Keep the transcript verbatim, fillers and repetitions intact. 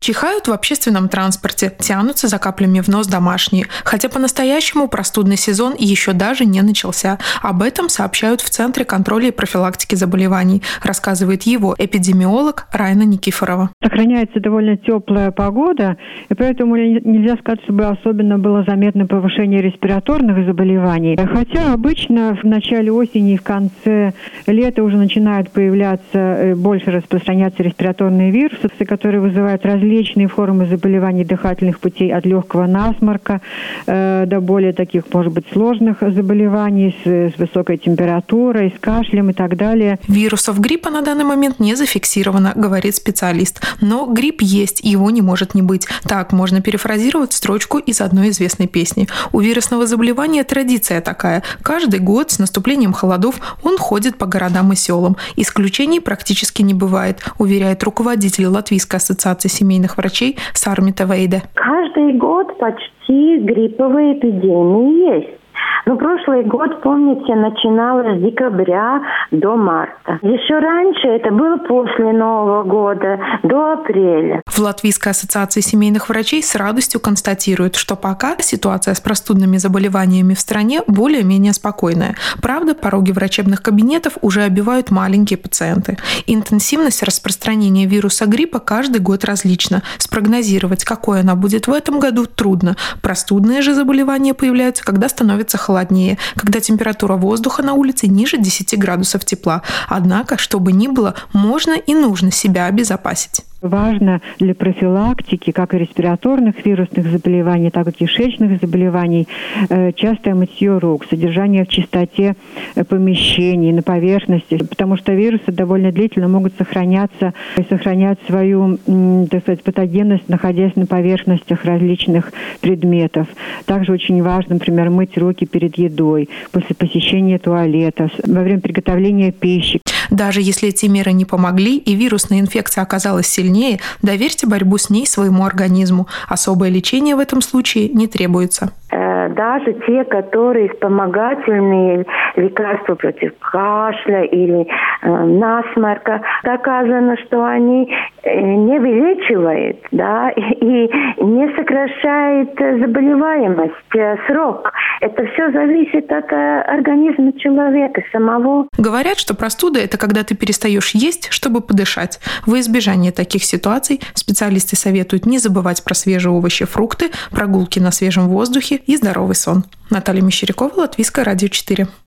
Чихают в общественном транспорте, тянутся за каплями в нос домашние. Хотя по-настоящему простудный сезон еще даже не начался. Об этом сообщают в Центре контроля и профилактики заболеваний, рассказывает его эпидемиолог Райна Никифорова. Сохраняется довольно теплая погода, и поэтому нельзя сказать, чтобы особенно было заметно повышение респираторных заболеваний. Хотя обычно в начале осени и в конце лета уже начинают появляться, больше распространяться респираторные вирусы, которые вызывают различные формы заболеваний дыхательных путей, от легкого насморка э, до более таких, может быть, сложных заболеваний с, с высокой температурой, с кашлем и так далее. Вирусов гриппа на данный момент не зафиксировано, говорит специалист. Но грипп есть, его не может не быть. Так можно перефразировать строчку из одной известной песни. У вирусного заболевания традиция такая. Каждый год с наступлением холодов он ходит по городам и селам. Исключений практически не бывает, уверяет руководитель Латвийской ассоциации семейных врачей Сармита Вейде. Каждый год почти грипповые эпидемии есть. Но прошлый год, помните, начиналось с декабря до марта. Еще раньше это было после Нового года, до апреля. В Латвийской ассоциации семейных врачей с радостью констатируют, что пока ситуация с простудными заболеваниями в стране более-менее спокойная. Правда, пороги врачебных кабинетов уже обивают маленькие пациенты. Интенсивность распространения вируса гриппа каждый год различна. Спрогнозировать, какой она будет в этом году, трудно. Простудные же заболевания появляются, когда становится холоднее, когда температура воздуха на улице ниже десяти градусов тепла. Однако, что бы ни было, можно и нужно себя обезопасить. Важно для профилактики как и респираторных вирусных заболеваний, так и кишечных заболеваний частое мытье рук, содержание в чистоте помещений, на поверхности, потому что вирусы довольно длительно могут сохраняться и сохранять свою, так сказать, патогенность, находясь на поверхностях различных предметов. Также очень важно, например, мыть руки перед едой, после посещения туалета, во время приготовления пищи. Даже если эти меры не помогли и вирусная инфекция оказалась сильнее, доверьте борьбу с ней своему организму. Особое лечение в этом случае не требуется. Даже те, которые вспомогательные лекарства против кашля или э, насморка, доказано, что они не вылечивают, да, и не сокращает заболеваемость, срок. Это все зависит от организма человека самого. Говорят, что простуда – это когда ты перестаешь есть, чтобы подышать. Во избежание таких ситуаций специалисты советуют не забывать про свежие овощи, фрукты, прогулки на свежем воздухе и здоровый сон. Наталья Мещерякова, Латвийское радио четыре.